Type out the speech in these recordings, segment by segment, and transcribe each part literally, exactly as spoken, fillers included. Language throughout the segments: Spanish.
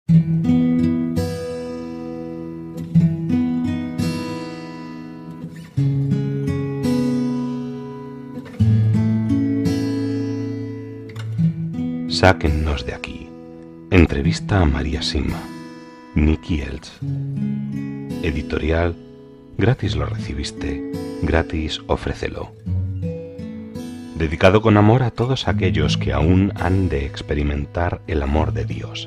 Sáquennos de aquí. Entrevista a María Sima. Nicky Elch. Editorial. Gratis lo recibiste, gratis ofrécelo. Dedicado con amor a todos aquellos que aún han de experimentar el amor de Dios.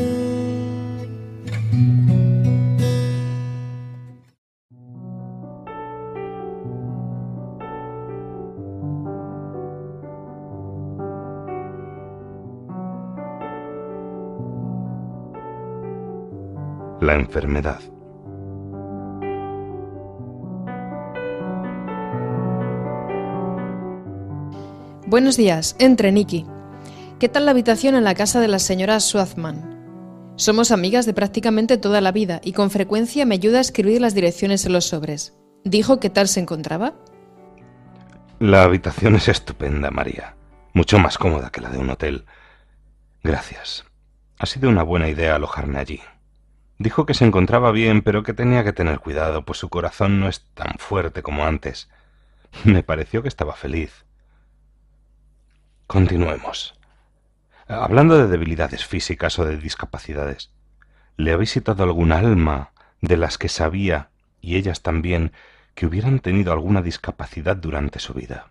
La enfermedad. Buenos días, entre Nicky. ¿Qué tal la habitación en la casa de la señora Schwarzman? Somos amigas de prácticamente toda la vida y con frecuencia me ayuda a escribir las direcciones en los sobres. ¿Dijo qué tal se encontraba? La habitación es estupenda, María. Mucho más cómoda que la de un hotel. Gracias. Ha sido una buena idea alojarme allí. Dijo que se encontraba bien, pero que tenía que tener cuidado, pues su corazón no es tan fuerte como antes. Me pareció que estaba feliz. Continuemos. Hablando de debilidades físicas o de discapacidades, ¿le ha visitado algún alma de las que sabía, y ellas también, que hubieran tenido alguna discapacidad durante su vida?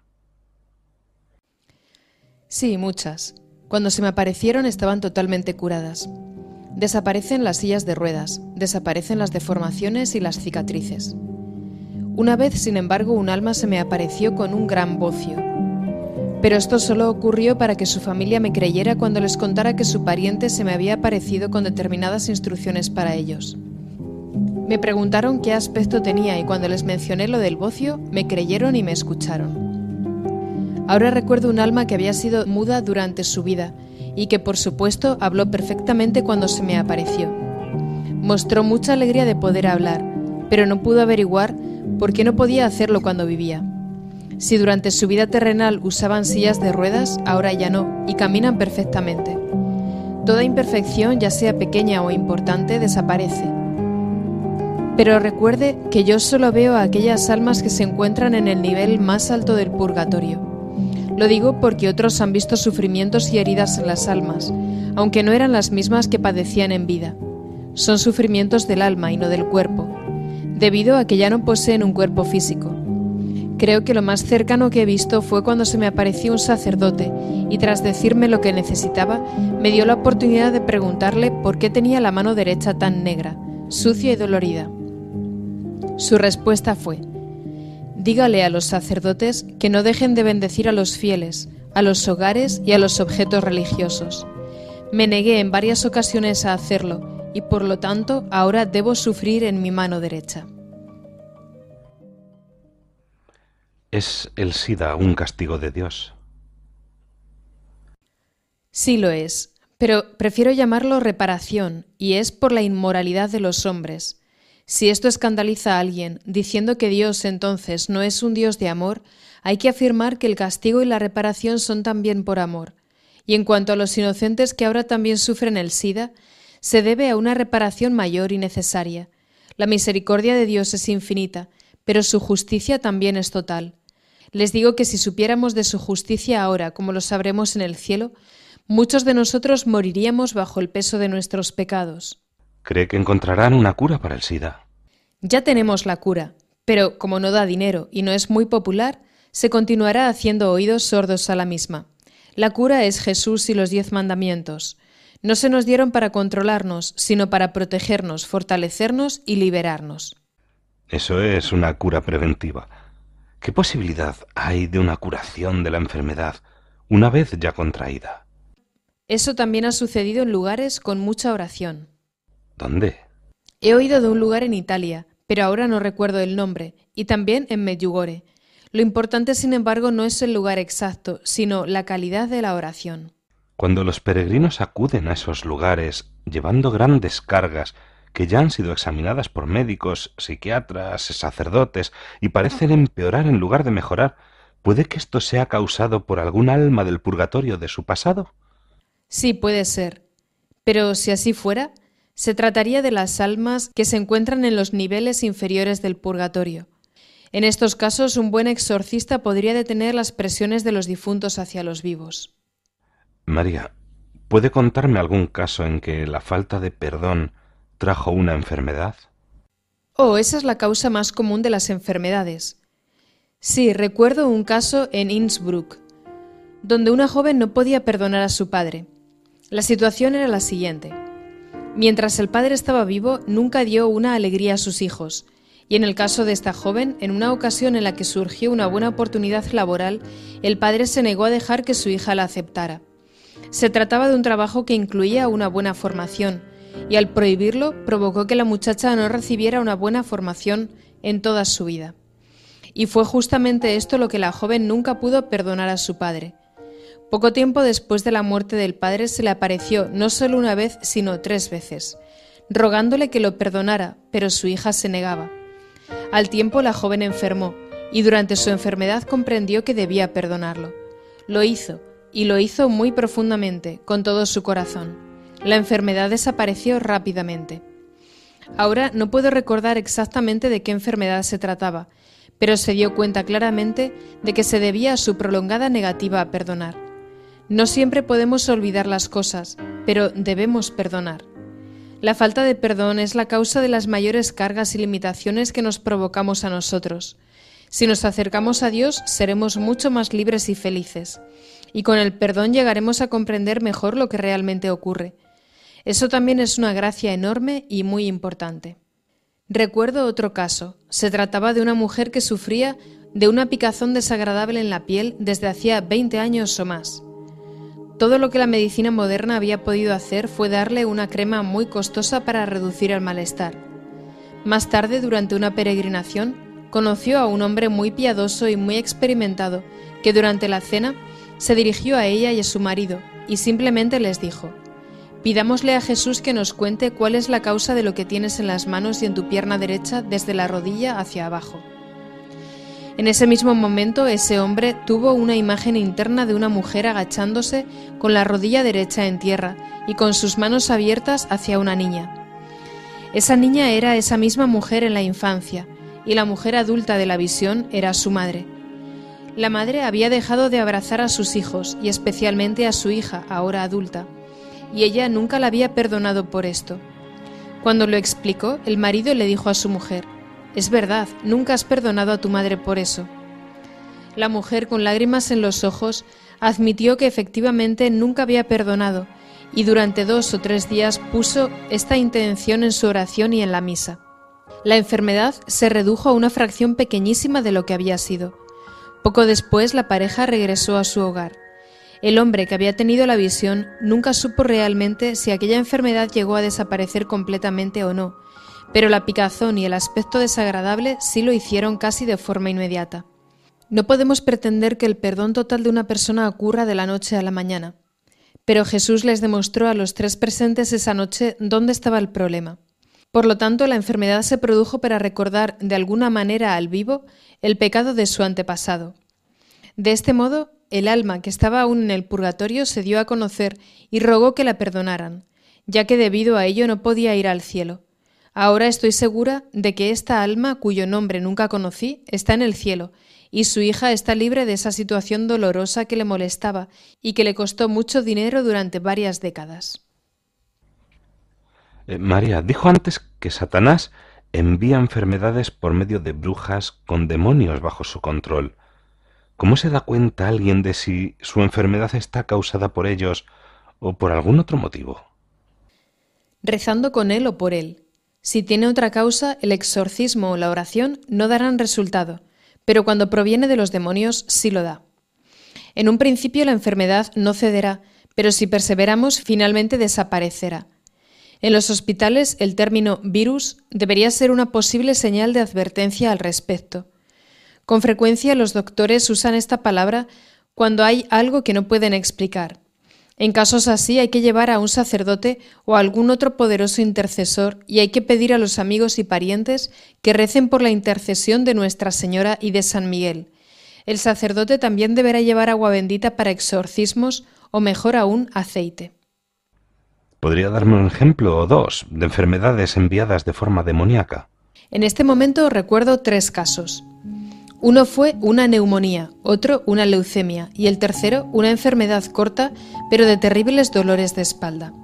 Sí, muchas. Cuando se me aparecieron estaban totalmente curadas. Desaparecen las sillas de ruedas, desaparecen las deformaciones y las cicatrices. Una vez, sin embargo, un alma se me apareció con un gran bocio. Pero esto solo ocurrió para que su familia me creyera cuando les contara que su pariente se me había aparecido con determinadas instrucciones para ellos. Me preguntaron qué aspecto tenía y cuando les mencioné lo del bocio, me creyeron y me escucharon. Ahora recuerdo un alma que había sido muda durante su vida y que, por supuesto, habló perfectamente cuando se me apareció. Mostró mucha alegría de poder hablar, pero no pudo averiguar por qué no podía hacerlo cuando vivía. Si durante su vida terrenal usaban sillas de ruedas, ahora ya no, y caminan perfectamente. Toda imperfección, ya sea pequeña o importante, desaparece. Pero recuerde que yo solo veo a aquellas almas que se encuentran en el nivel más alto del purgatorio. Lo digo porque otros han visto sufrimientos y heridas en las almas, aunque no eran las mismas que padecían en vida. Son sufrimientos del alma y no del cuerpo, debido a que ya no poseen un cuerpo físico. Creo que lo más cercano que he visto fue cuando se me apareció un sacerdote y tras decirme lo que necesitaba, me dio la oportunidad de preguntarle por qué tenía la mano derecha tan negra, sucia y dolorida. Su respuesta fue: dígale a los sacerdotes que no dejen de bendecir a los fieles, a los hogares y a los objetos religiosos. Me negué en varias ocasiones a hacerlo y por lo tanto ahora debo sufrir en mi mano derecha. ¿Es el SIDA un castigo de Dios? Sí lo es, pero prefiero llamarlo reparación, y es por la inmoralidad de los hombres. Si esto escandaliza a alguien, diciendo que Dios entonces no es un Dios de amor, hay que afirmar que el castigo y la reparación son también por amor. Y en cuanto a los inocentes que ahora también sufren el SIDA, se debe a una reparación mayor y necesaria. La misericordia de Dios es infinita, pero su justicia también es total. Les digo que si supiéramos de su justicia ahora, como lo sabremos en el cielo, muchos de nosotros moriríamos bajo el peso de nuestros pecados. ¿Cree que encontrarán una cura para el SIDA? Ya tenemos la cura, pero como no da dinero y no es muy popular, se continuará haciendo oídos sordos a la misma. La cura es Jesús y los diez mandamientos. No se nos dieron para controlarnos, sino para protegernos, fortalecernos y liberarnos. Eso es una cura preventiva. ¿Qué posibilidad hay de una curación de la enfermedad una vez ya contraída? Eso también ha sucedido en lugares con mucha oración. ¿Dónde? He oído de un lugar en Italia, pero ahora no recuerdo el nombre, y también en Medjugorje. Lo importante, sin embargo, no es el lugar exacto, sino la calidad de la oración. Cuando los peregrinos acuden a esos lugares llevando grandes cargas que ya han sido examinadas por médicos, psiquiatras, sacerdotes y parecen empeorar en lugar de mejorar, ¿puede que esto sea causado por algún alma del purgatorio de su pasado? Sí, puede ser. Pero si así fuera, Se trataría de las almas que se encuentran en los niveles inferiores del purgatorio. En estos casos, un buen exorcista podría detener las presiones de los difuntos hacia los vivos. María, ¿puede contarme algún caso en que la falta de perdón trajo una enfermedad? Oh, esa es la causa más común de las enfermedades. Sí, recuerdo un caso en Innsbruck, donde una joven no podía perdonar a su padre. La situación era la siguiente. Mientras el padre estaba vivo, nunca dio una alegría a sus hijos, y en el caso de esta joven, en una ocasión en la que surgió una buena oportunidad laboral, el padre se negó a dejar que su hija la aceptara. Se trataba de un trabajo que incluía una buena formación, y al prohibirlo provocó que la muchacha no recibiera una buena formación en toda su vida. Y fue justamente esto lo que la joven nunca pudo perdonar a su padre. Poco tiempo después de la muerte del padre se le apareció no solo una vez, sino tres veces, rogándole que lo perdonara, pero su hija se negaba. Al tiempo la joven enfermó, y durante su enfermedad comprendió que debía perdonarlo. Lo hizo, y lo hizo muy profundamente, con todo su corazón. La enfermedad desapareció rápidamente. Ahora no puedo recordar exactamente de qué enfermedad se trataba, pero se dio cuenta claramente de que se debía a su prolongada negativa a perdonar. No siempre podemos olvidar las cosas, pero debemos perdonar. La falta de perdón es la causa de las mayores cargas y limitaciones que nos provocamos a nosotros. Si nos acercamos a Dios, seremos mucho más libres y felices, y con el perdón llegaremos a comprender mejor lo que realmente ocurre. Eso también es una gracia enorme y muy importante. Recuerdo otro caso. Se trataba de una mujer que sufría de una picazón desagradable en la piel desde hacía veinte años o más. Todo lo que la medicina moderna había podido hacer fue darle una crema muy costosa para reducir el malestar. Más tarde, durante una peregrinación, conoció a un hombre muy piadoso y muy experimentado que durante la cena se dirigió a ella y a su marido y simplemente les dijo: «Pidámosle a Jesús que nos cuente cuál es la causa de lo que tienes en las manos y en tu pierna derecha desde la rodilla hacia abajo». En ese mismo momento, ese hombre tuvo una imagen interna de una mujer agachándose con la rodilla derecha en tierra y con sus manos abiertas hacia una niña. Esa niña era esa misma mujer en la infancia, y la mujer adulta de la visión era su madre. La madre había dejado de abrazar a sus hijos, y especialmente a su hija, ahora adulta, y ella nunca la había perdonado por esto. Cuando lo explicó, el marido le dijo a su mujer: «Es verdad, nunca has perdonado a tu madre por eso». La mujer, con lágrimas en los ojos, admitió que efectivamente nunca había perdonado, y durante dos o tres días puso esta intención en su oración y en la misa. La enfermedad se redujo a una fracción pequeñísima de lo que había sido. Poco después la pareja regresó a su hogar. El hombre que había tenido la visión nunca supo realmente si aquella enfermedad llegó a desaparecer completamente o no, pero la picazón y el aspecto desagradable sí lo hicieron casi de forma inmediata. No podemos pretender que el perdón total de una persona ocurra de la noche a la mañana, pero Jesús les demostró a los tres presentes esa noche dónde estaba el problema. Por lo tanto, la enfermedad se produjo para recordar de alguna manera al vivo el pecado de su antepasado. De este modo, el alma que estaba aún en el purgatorio se dio a conocer y rogó que la perdonaran, ya que debido a ello no podía ir al cielo. Ahora estoy segura de que esta alma, cuyo nombre nunca conocí, está en el cielo, y su hija está libre de esa situación dolorosa que le molestaba y que le costó mucho dinero durante varias décadas. Eh, María, dijo antes que Satanás envía enfermedades por medio de brujas con demonios bajo su control. ¿Cómo se da cuenta alguien de si su enfermedad está causada por ellos o por algún otro motivo? Rezando con él o por él. Si tiene otra causa, el exorcismo o la oración no darán resultado, pero cuando proviene de los demonios sí lo da. En un principio la enfermedad no cederá, pero si perseveramos finalmente desaparecerá. En los hospitales el término virus debería ser una posible señal de advertencia al respecto. Con frecuencia los doctores usan esta palabra cuando hay algo que no pueden explicar. En casos así hay que llevar a un sacerdote o a algún otro poderoso intercesor y hay que pedir a los amigos y parientes que recen por la intercesión de Nuestra Señora y de San Miguel. El sacerdote también deberá llevar agua bendita para exorcismos o, mejor aún, aceite. ¿Podría darme un ejemplo o dos de enfermedades enviadas de forma demoníaca? En este momento recuerdo tres casos. Uno fue una neumonía, otro una leucemia y el tercero una enfermedad corta pero de terribles dolores de espalda.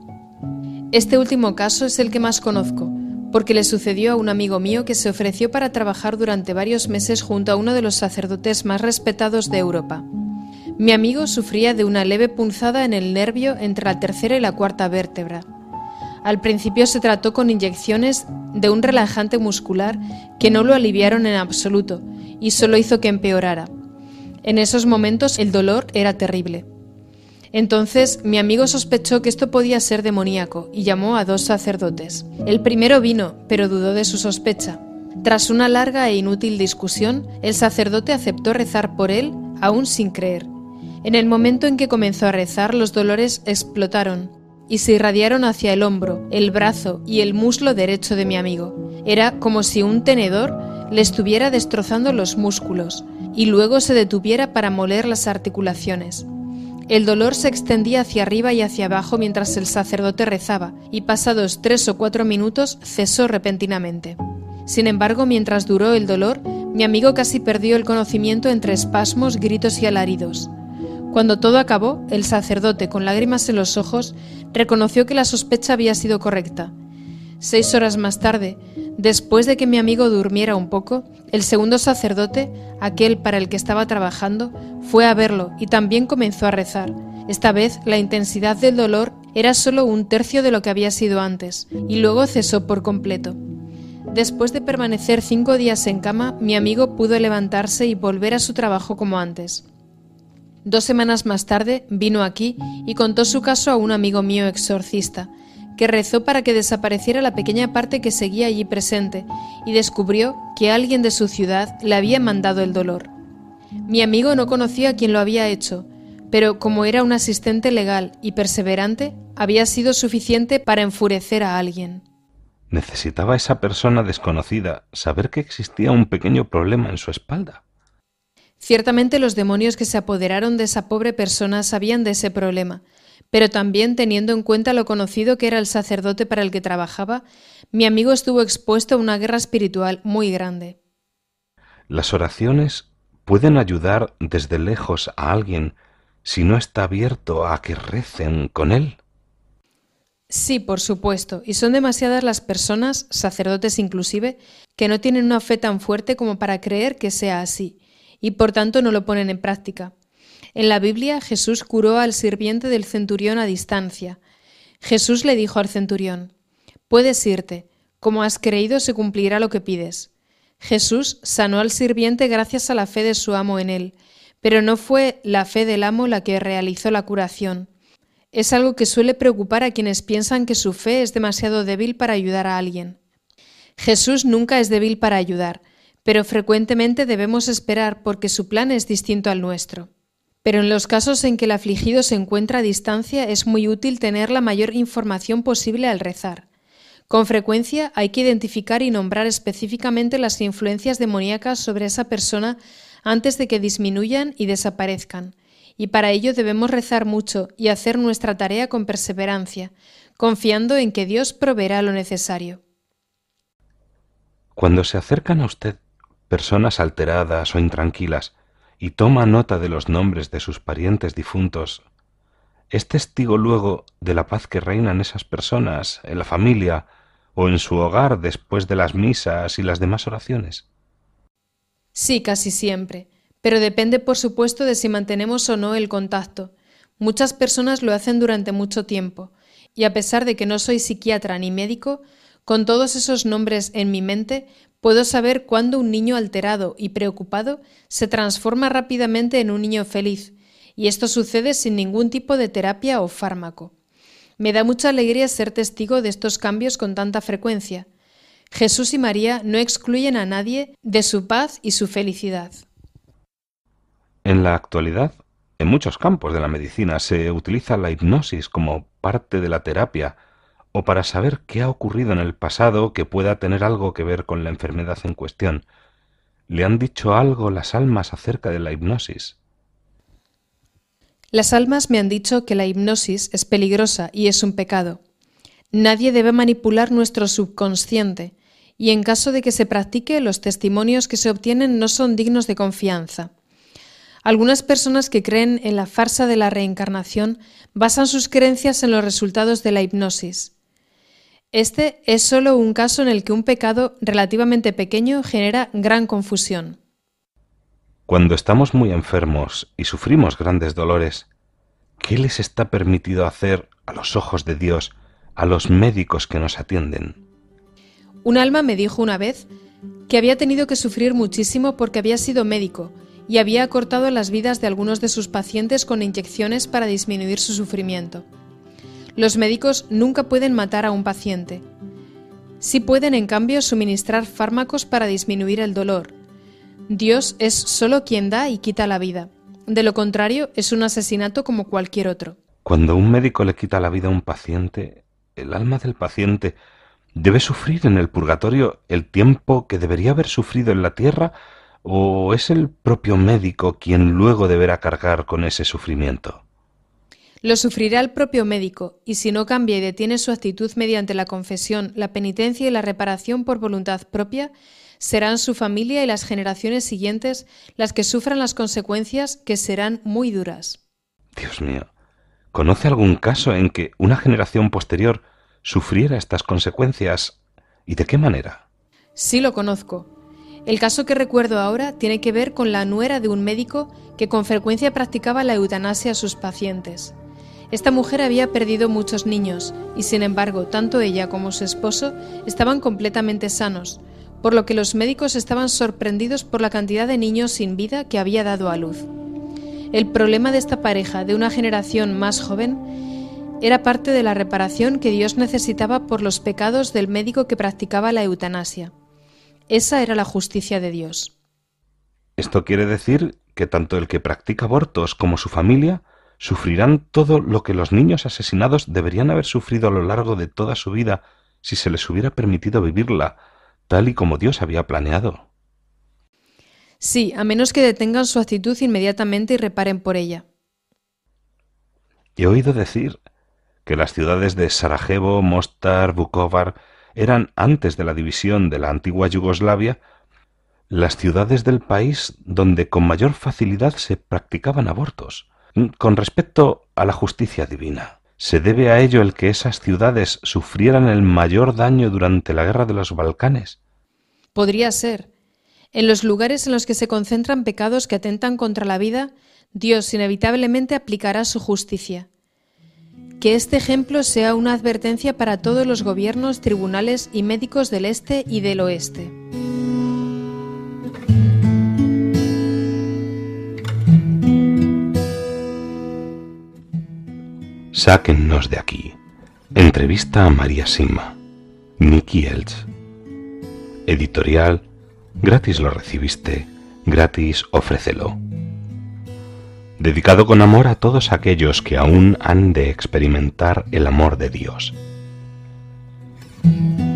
Este último caso es el que más conozco, porque le sucedió a un amigo mío que se ofreció para trabajar durante varios meses junto a uno de los sacerdotes más respetados de Europa. Mi amigo sufría de una leve punzada en el nervio entre la tercera y la cuarta vértebra. Al principio se trató con inyecciones de un relajante muscular que no lo aliviaron en absoluto y solo hizo que empeorara. En esos momentos el dolor era terrible. Entonces mi amigo sospechó que esto podía ser demoníaco y llamó a dos sacerdotes. El primero vino, pero dudó de su sospecha. Tras una larga e inútil discusión, el sacerdote aceptó rezar por él, aún sin creer. En el momento en que comenzó a rezar, los dolores explotaron y se irradiaron hacia el hombro, el brazo y el muslo derecho de mi amigo. Era como si un tenedor le estuviera destrozando los músculos y luego se detuviera para moler las articulaciones. El dolor se extendía hacia arriba y hacia abajo mientras el sacerdote rezaba, y pasados tres o cuatro minutos cesó repentinamente. Sin embargo, mientras duró el dolor, mi amigo casi perdió el conocimiento entre espasmos, gritos y alaridos. Cuando todo acabó, el sacerdote, con lágrimas en los ojos, reconoció que la sospecha había sido correcta. Seis horas más tarde, después de que mi amigo durmiera un poco, el segundo sacerdote, aquel para el que estaba trabajando, fue a verlo y también comenzó a rezar. Esta vez la intensidad del dolor era solo un tercio de lo que había sido antes, y luego cesó por completo. Después de permanecer cinco días en cama, mi amigo pudo levantarse y volver a su trabajo como antes. Dos semanas más tarde vino aquí y contó su caso a un amigo mío exorcista, que rezó para que desapareciera la pequeña parte que seguía allí presente y descubrió que alguien de su ciudad le había mandado el dolor. Mi amigo no conocía a quien lo había hecho, pero como era un asistente legal y perseverante, había sido suficiente para enfurecer a alguien. ¿Necesitaba esa persona desconocida saber que existía un pequeño problema en su espalda? Ciertamente los demonios que se apoderaron de esa pobre persona sabían de ese problema, pero también teniendo en cuenta lo conocido que era el sacerdote para el que trabajaba, mi amigo estuvo expuesto a una guerra espiritual muy grande. ¿Las oraciones pueden ayudar desde lejos a alguien si no está abierto a que recen con él? Sí, por supuesto, y son demasiadas las personas, sacerdotes inclusive, que no tienen una fe tan fuerte como para creer que sea así, y por tanto no lo ponen en práctica. En la Biblia, Jesús curó al sirviente del centurión a distancia. Jesús le dijo al centurión: «Puedes irte, como has creído se cumplirá lo que pides». Jesús sanó al sirviente gracias a la fe de su amo en él, pero no fue la fe del amo la que realizó la curación. Es algo que suele preocupar a quienes piensan que su fe es demasiado débil para ayudar a alguien. Jesús nunca es débil para ayudar, pero frecuentemente debemos esperar porque su plan es distinto al nuestro. Pero en los casos en que el afligido se encuentra a distancia es muy útil tener la mayor información posible al rezar. Con frecuencia hay que identificar y nombrar específicamente las influencias demoníacas sobre esa persona antes de que disminuyan y desaparezcan, y para ello debemos rezar mucho y hacer nuestra tarea con perseverancia, confiando en que Dios proveerá lo necesario. Cuando se acercan a usted personas alteradas o intranquilas y toma nota de los nombres de sus parientes difuntos, ¿es testigo luego de la paz que reina en esas personas, en la familia o en su hogar después de las misas y las demás oraciones? Sí, casi siempre, pero depende por supuesto de si mantenemos o no el contacto. Muchas personas lo hacen durante mucho tiempo, y a pesar de que no soy psiquiatra ni médico, con todos esos nombres en mi mente, puedo saber cuándo un niño alterado y preocupado se transforma rápidamente en un niño feliz, y esto sucede sin ningún tipo de terapia o fármaco. Me da mucha alegría ser testigo de estos cambios con tanta frecuencia. Jesús y María no excluyen a nadie de su paz y su felicidad. En la actualidad, en muchos campos de la medicina se utiliza la hipnosis como parte de la terapia o para saber qué ha ocurrido en el pasado que pueda tener algo que ver con la enfermedad en cuestión. ¿Le han dicho algo las almas acerca de la hipnosis? Las almas me han dicho que la hipnosis es peligrosa y es un pecado. Nadie debe manipular nuestro subconsciente, y en caso de que se practique, los testimonios que se obtienen no son dignos de confianza. Algunas personas que creen en la farsa de la reencarnación basan sus creencias en los resultados de la hipnosis. Este es solo un caso en el que un pecado relativamente pequeño genera gran confusión. Cuando estamos muy enfermos y sufrimos grandes dolores, ¿qué les está permitido hacer a los ojos de Dios a los médicos que nos atienden? Un alma me dijo una vez que había tenido que sufrir muchísimo porque había sido médico y había acortado las vidas de algunos de sus pacientes con inyecciones para disminuir su sufrimiento. Los médicos nunca pueden matar a un paciente. Sí pueden, en cambio, suministrar fármacos para disminuir el dolor. Dios es solo quien da y quita la vida. De lo contrario, es un asesinato como cualquier otro. Cuando un médico le quita la vida a un paciente, el alma del paciente debe sufrir en el purgatorio el tiempo que debería haber sufrido en la tierra, ¿o es el propio médico quien luego deberá cargar con ese sufrimiento? Lo sufrirá el propio médico, y si no cambia y detiene su actitud mediante la confesión, la penitencia y la reparación por voluntad propia, serán su familia y las generaciones siguientes las que sufran las consecuencias, que serán muy duras. Dios mío, ¿conoce algún caso en que una generación posterior sufriera estas consecuencias? ¿Y de qué manera? Sí lo conozco. El caso que recuerdo ahora tiene que ver con la nuera de un médico que con frecuencia practicaba la eutanasia a sus pacientes. Esta mujer había perdido muchos niños y, sin embargo, tanto ella como su esposo estaban completamente sanos, por lo que los médicos estaban sorprendidos por la cantidad de niños sin vida que había dado a luz. El problema de esta pareja de una generación más joven era parte de la reparación que Dios necesitaba por los pecados del médico que practicaba la eutanasia. Esa era la justicia de Dios. Esto quiere decir que tanto el que practica abortos como su familia sufrirán todo lo que los niños asesinados deberían haber sufrido a lo largo de toda su vida si se les hubiera permitido vivirla, tal y como Dios había planeado. Sí, a menos que detengan su actitud inmediatamente y reparen por ella. He oído decir que las ciudades de Sarajevo, Mostar, Vukovar eran, antes de la división de la antigua Yugoslavia, las ciudades del país donde con mayor facilidad se practicaban abortos. Con respecto a la justicia divina, ¿se debe a ello el que esas ciudades sufrieran el mayor daño durante la guerra de los Balcanes? Podría ser. En los lugares en los que se concentran pecados que atentan contra la vida, Dios inevitablemente aplicará su justicia. Que este ejemplo sea una advertencia para todos los gobiernos, tribunales y médicos del este y del oeste. Sáquennos de aquí. Entrevista a María Sima. Nicky Elch. Editorial. Gratis lo recibiste, gratis ofrécelo. Dedicado con amor a todos aquellos que aún han de experimentar el amor de Dios.